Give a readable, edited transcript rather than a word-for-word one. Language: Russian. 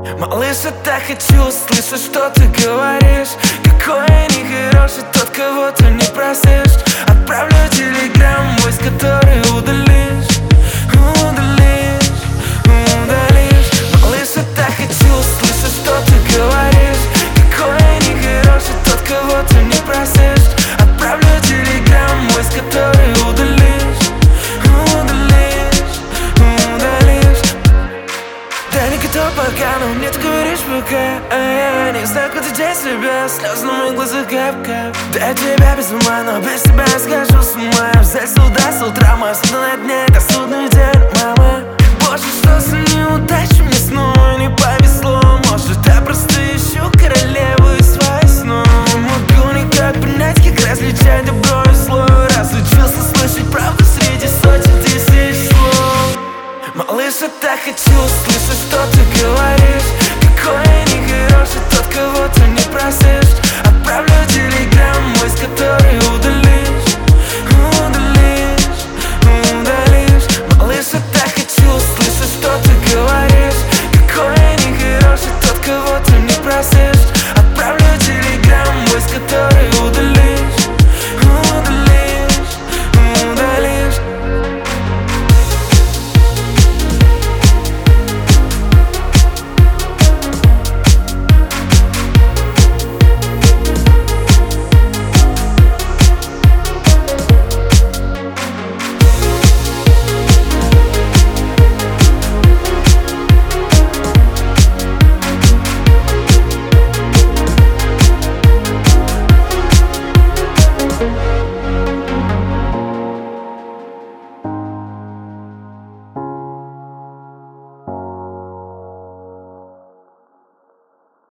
Малыш, я так хочу слышать, что ты говоришь. Какой я нехороший тот, кого ты не просишь. Отправлю телеграм, войс, который удалишь. Удалишь, удалишь. Малыш, я так хочу слышать, что ты говоришь. Какой я нехороший тот, кого ты не просишь. Отправлю телеграм, войс, который удалишь. Удалишь, удалишь. Да не готов пока, но мне ты говоришь пока. Я не знаю, куда деть себя, слезы на моих глазах кап-кап. Да я тебя без ума, но без тебя схожу с ума. Я взять сюда с утра, мой суд на дне, это судный день, мама. Боже, что за неудача, мне снова не повезло. Может, я просто ищу королеву из своих снов. Не могу никак понять, как различать добро и зло. Разучился слышать правду среди сотен тысяч слов. Малыш, я так хочу слышать, что